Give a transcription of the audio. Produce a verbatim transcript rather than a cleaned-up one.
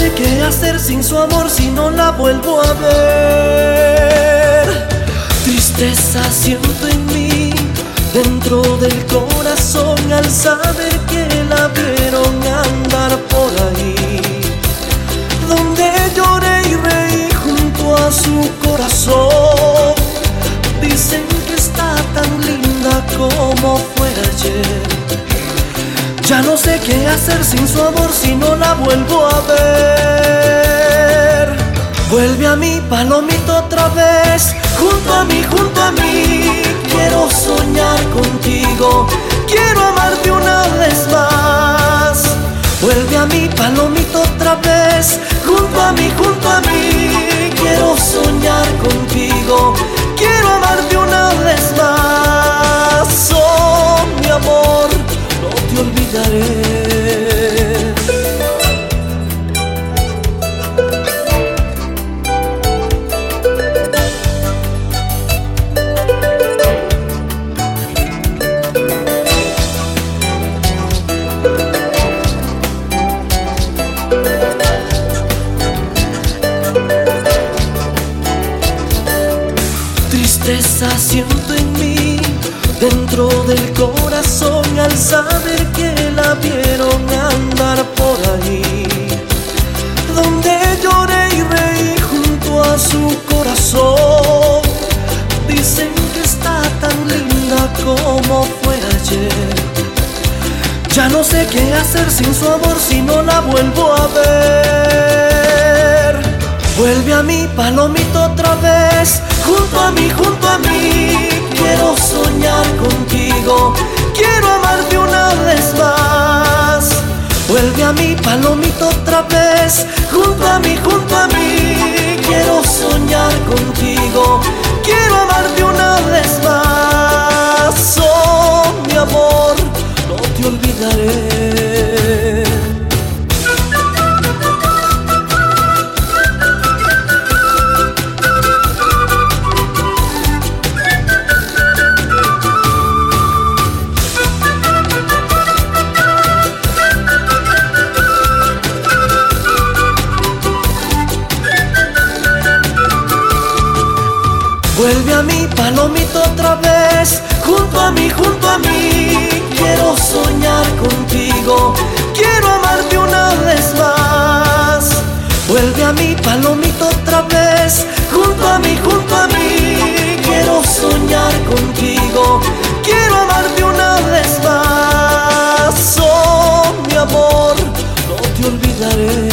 sé qué hacer sin su amor si no la vuelvo a ver. Tristeza siento en mí, dentro del corazón, al saber que la vieron andar por ahí, donde lloré y reí junto a su corazón. Dicen que está tan linda como fue ayer. Ya no sé qué hacer sin su amor si no la vuelvo a ver. Vuelve a mí, palomito, otra vez, junto a mí, junto a mí. Quiero soñar contigo, quiero amarte una vez más. Vuelve a mí, palomito, otra vez, junto a mí, junto a mí. Quiero soñar contigo, quiero amarte una vez más. Oh, mi amor, no te olvidaré. Tristeza siento en mí, dentro del corazón, al saber que la vieron andar por ahí, donde lloré y reí junto a su corazón. Dicen que está tan linda como fue ayer. Ya no sé qué hacer sin su amor si no la vuelvo a ver. Vuelve a mí, palomito, otra vez, junto a mí, junto a mí. Quiero soñar contigo, quiero amarte una vez más. Vuelve a mí, palomito, otra vez, junto a mí, junto a mí. Quiero soñar contigo, quiero amarte una vez más. Oh, mi amor, no te olvidaré. Vuelve a mí, palomito, otra vez, junto a mí, junto a mí. Quiero soñar contigo, quiero amarte una vez más. Vuelve a mí, palomito, otra vez, junto a mí, junto a mí. Quiero soñar contigo, quiero amarte una vez más. Oh, mi amor, no te olvidaré.